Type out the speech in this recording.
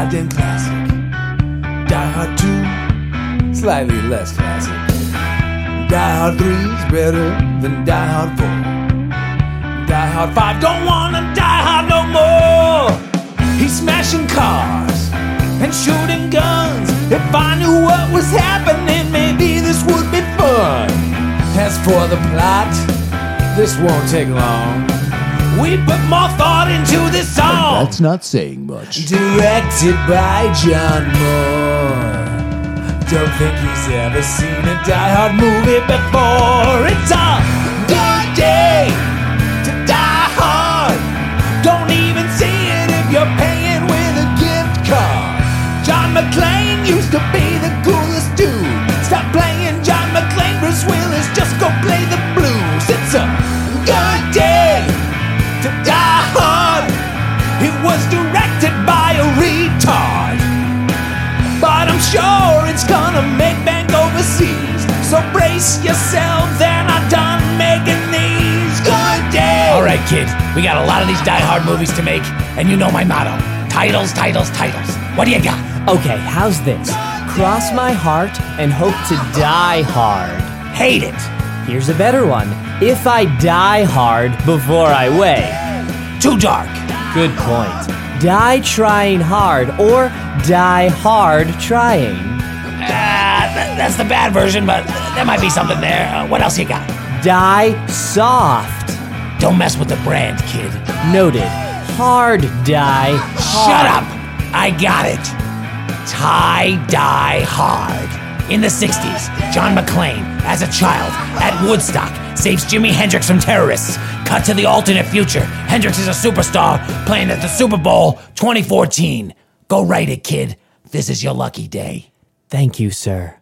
goddamn classic. Die Hard 2, slightly less classic. Die Hard 3 is better than Die Hard 4. Die Hard 5, don't wanna die hard no more. He's smashing cars and shooting guns. If I knew what was happening, maybe this would be fun. As for the plot, this won't take long. We put more thought into this song. That's not saying much. Directed by John Moore. Don't think he's ever seen a Die Hard movie before. It's a good day to die hard. Don't even see it if you're paying with a gift card. John McClane used to be the coolest dude. Stop playing John McClane, Bruce Willis, just go play the blues. It's a good day to die hard. It was directed by a retard, but I'm sure it's gonna make bank overseas. So brace yourselves, they're not done making these. Good day. All right, kid, we got a lot of these Die Hard movies to make, and you know my motto. Titles, titles, titles. What do you got? Okay, how's this? Cross my heart and hope to die hard. Hate it. Here's a better one. If I die hard before I weigh. Too dark. Good point. Die trying hard or die hard trying. That's the bad version, but there might be something there. What else you got? Die soft. Don't mess with the brand, kid. Noted. Hard die hard. Shut up. I got it. Die hard. In the 60s, John McClane, as a child, at Woodstock, saves Jimi Hendrix from terrorists. Cut to the alternate future. Hendrix is a superstar playing at the Super Bowl 2014. Go write it, kid. This is your lucky day. Thank you, sir.